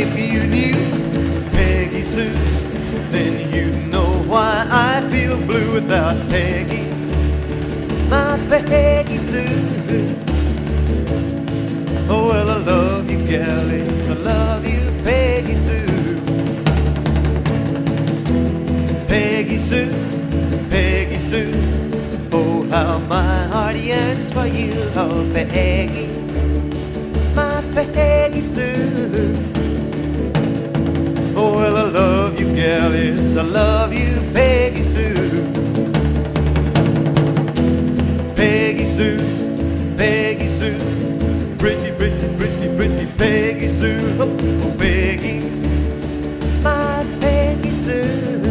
If you knew Peggy Sue, then you know why I feel blue without Peggy, my Peggy Sue. Oh, well, I love you, galleys, I love you, Peggy Sue. Peggy Sue, Peggy Sue, oh, how my heart yearns for you, oh, Peggy, my Peggy Sue. Oh, well, I love you, galleys, I love you, Peggy Sue. Peggy Sue, Peggy Sue, pretty, pretty, pretty, pretty Peggy Sue. Oh, oh, Peggy, my Peggy Sue.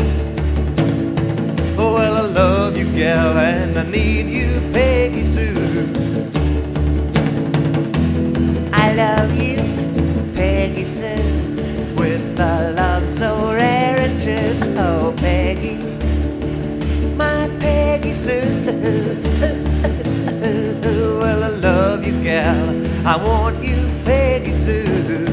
Oh, well, I love you, gal, and I need you, Peggy Sue. I love you, Peggy Sue, with a love so rare and true. Oh, Peggy, my Peggy Sue. Well, I love you, gal, I want you, Peggy Sue.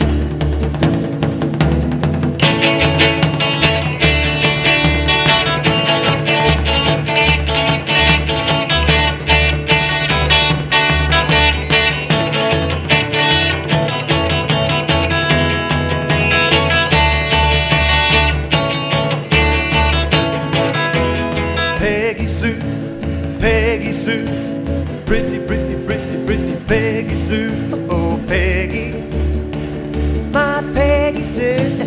Peggy Sue, Peggy Sue, pretty, pretty, pretty, pretty Peggy Sue. Oh, Peggy, my Peggy Sue.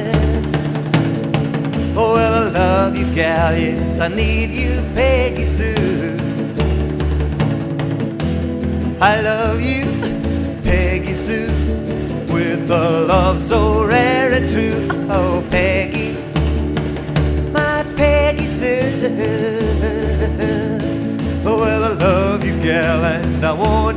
Oh, well, I love you, gal, yes, I need you, Peggy Sue. I love you, Peggy Sue, with a love so rare and true. Oh, Peggy, my Peggy Sue. Oh, well, I love you, gal, and I want